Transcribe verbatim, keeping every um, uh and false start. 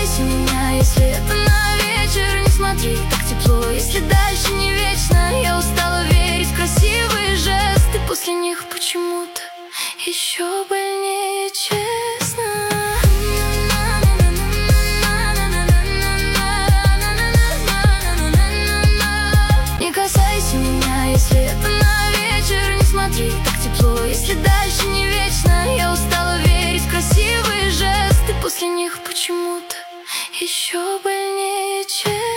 касайся меня, если это на вечер. Не смотри так тепло, если дальше не вечно. Я устала верить в красивые жесты, после них почему-то еще больнее честно. Не касайся меня, если это на вечер. Не смотри так тепло, если дальше не вечно. Я устала верить в красивые жесты, после них почему-то еще больнее честно.